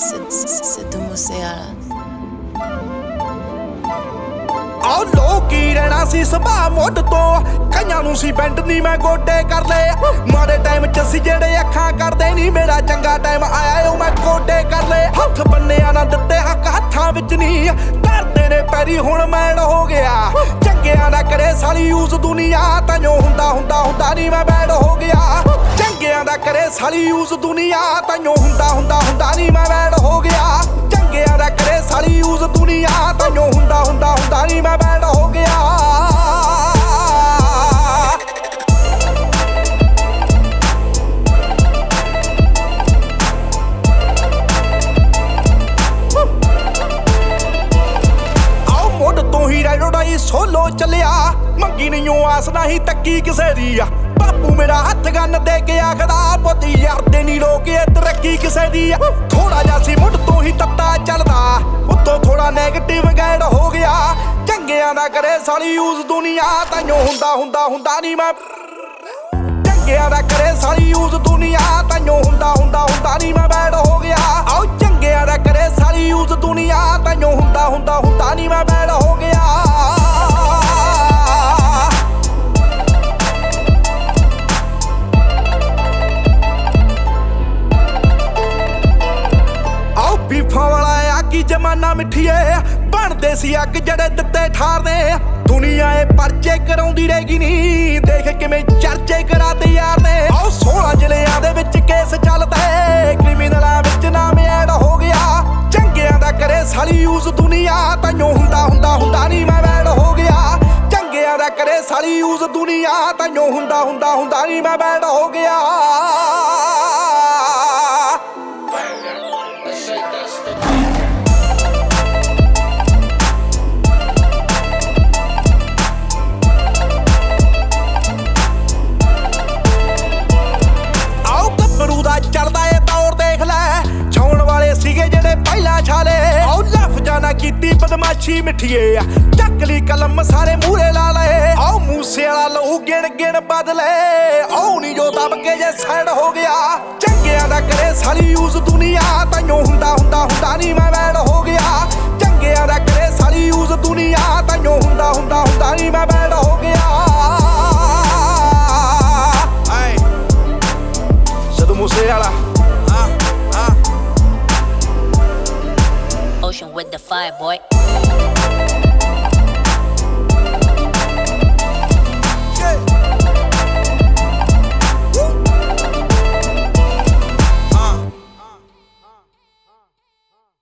ਸਿੱਧੂ ਮੂਸੇਵਾਲਾ ਆਹ ਲੋਕੀ ਰਹਿਣਾ ਸੀ ਸੁਭਾਅ ਮੁੱਢ ਤੋਂ ਕਈਆਂ ਨੂੰ ਸੀ ਬੈਂਡ ਨੀ ਮੈਂ ਗੋਡੇ ਕਰ ਲਏ ਮਾੜੇ ਟਾਈਮ ਚ ਸੀ ਜਿਹੜੇ ਅੱਖਾਂ ਕਰਦੇ ਨੀ ਮੇਰਾ ਚੰਗਾ ਟਾਈਮ ਆਇਆ ਉਹ ਮੈਂ ਗੋਡੇ ਕਰ ਲਏ ਹੱਥ ਬੰਨਿਆ ਨਾ ਦਿੱਤੇ ਹੱਕ ਹੱਥਾਂ ਵਿੱਚ ਨੀ ਧਰਦੇ ਨੇ ਪੈਰੀ ਹੁਣ ਮੈੜ ਹੋ ਗਿਆ ਚੰਗਿਆਂ ਨਾ ਕਰੇ ਸਾਲੀ ਯੂਜ਼ ਦੁਨੀਆ ਤਾਂਯੋ ਹੁੰਦਾ ਨੀ ਮੈਂ ਬੈਡ ਹੋ ਗਿਆ ਚੰਗਿਆਂ ਦਾ ਕਰੇ ਸਾਲੀ ਯੂਜ਼ ਦੁਨੀਆ ਤਾਂਯੋ ਹੁੰਦਾ ਨੀ ਮੈਂ ਬੈਡ ਹੋ ਗਿਆ ਚੰਗਿਆਂ ਦਾ ਕਰੇ ਸਾਲੀ ਯੂਜ਼ ਦੁਨੀਆ ਤਾਂਯੋ ਹੁੰਦਾ ਨੀ ਮੈਂ ਬੈਡ ਹੋ ਗਿਆ ਆਓ ਮੁੱਢ ਤੋਂ ਹੀ ਰੈਡੋਡਾਈ ਸੋਲੋ ਚੱਲਿਆ ਮੰਗੀ ਨਹੀਂ ਆਸ ਨਹੀਂ ਤੱਕੀ ਕਿਸੇ ਦੀ ਆ ਬਾਪੂ ਮੇਰਾ ਹੱਥ ਗੰਨ ਦੇ ਕੇ ਆਖਦਾ ਪੁੱਤ ਯਾਰ ਦੇ ਨੀ ਰੋਕੇ ਤਰੱਕੀ ਕਿਸੇ ਦੀ ਆ ਥੋੜਾ ਜਿਹਾ ਸੀ ਮੁੱਢ ਤੋਂ ਹੀ ਤੱਤਾ ਚੱਲਦਾ ਉੱਤੋਂ ਥੋੜਾ ਨੈਗੇਟਿਵ ਗਾਈਡ ਹੋ ਗਿਆ ਚੰਗਿਆਂ ਦਾ ਕਰੇ ਸਾਲੀ ਯੂਜ਼ ਦੁਨੀਆ ਤਾਂਯੋ ਹੁੰਦਾ ਨੀ ਮੈਂ ਚੰਗਿਆਂ ਦਾ ਕਰੇ ਸਾਲੀ ਯੂਜ਼ ਦੁਨੀਆ ਤਾਂਯੋ ਹੁੰਦਾ ਨੀ ਮੈਂ ਬੈਡ ਹੋ ਗਿਆ ਆਓ ਚੰਗਿਆਂ ਦਾ ਕਰੇ ਸਾਲੀ ਯੂਜ਼ ਦੁਨੀਆ ਤਾਂਯੋ ਹੁੰਦਾ ਨੀ ਮੈਂ ਬੈਡ ਹੋ ਗਿਆ ਜਮਾਨਾ ਮਿੱਠੀਏ ਬਣਦੇ ਸੀ ਅੱਗ ਜਿਹੜੇ ਦਿੱਤੇ ਠਾਰਦੇ ਦੁਨੀਆ ਏ ਪਰਚੇ ਕਰਾਉਂਦੀ ਰਹੇਗੀ ਨੀ ਦੇਖ ਕਿਵੇਂ ਚਰਚੇ ਕਰਾਤੇ ਯਾਰ ਨੇ ਆਓ 16 ਜ਼ਿਲ੍ਹਿਆਂ ਦੇ ਵਿੱਚ ਕੇਸ ਚੱਲਦਾ ਕ੍ਰਿਮੀਨਲਾਂ ਵਿੱਚ ਨਾਮ ਐਡ ਹੋ ਗਿਆ ਚੰਗਿਆਂ ਦਾ ਕਰੇ ਸਾਲੀ ਯੂਜ਼ ਦੁਨੀਆ ਤਾਂਯੋ ਹੁੰਦਾ ਨੀ ਮੈਂ ਬੈਡ ਹੋ ਗਿਆ ਚੰਗਿਆਂ ਦਾ ਕਰੇ ਸਾਲੀ ਯੂਜ਼ ਦੁਨੀਆ ਤਾਂਯੋ ਹੁੰਦਾ ਨੀ ਮੈਂ ਬੈਡ ਹੋ ਗਿਆ ਚੱਲਦਾ ਏ ਦੌਰ ਦੇਖ ਲੈ ਛਾਉਣ ਵਾਲੇ ਸੀਗੇ ਜਿਹੜੇ ਪਹਿਲਾਂ ਛਾਲੇ ਆਓ ਲਫ਼ਜ਼ਾਂ ਨਾ ਕੀਤੀ ਬਦਮਾਸ਼ੀ ਮਿੱਠੀਏ ਚੱਕ ਲਈ ਕਲਮ ਸਾਰੇ ਮੂਹਰੇ ਲਾ ਲਏ ਆਓ ਮੂਸੇ ਵਾਲਾ ਲਹੂ ਗਿਣ ਬਦਲੇ ਆਓ ਨੀ ਜੋ ਦਬ ਕੇ ਜੇ ਸਾਈਡ ਹੋ ਗਿਆ ਚੰਗਿਆਂ ਦਾ ਕਰੇ ਸਾਲੀ ਯੂਜ਼ ਦੁਨੀਆ ਤਾਂਯੋ ਹੁੰਦਾ ਨੀ ਮੈਂ ਬੈਡ ਹੋ ਗਿਆ ਚੰਗਿਆਂ ਦਾ ਕਰੇ ਸਾਲੀ ਯੂਜ਼ ਦੁਨੀਆ ਤਾਂਯੋ ਹੁੰਦਾ ਨੀ ਮੈਂ ਬੈਡ ਹੋ ਗਿਆ Sidhu Moosewala Ocean with the fire boy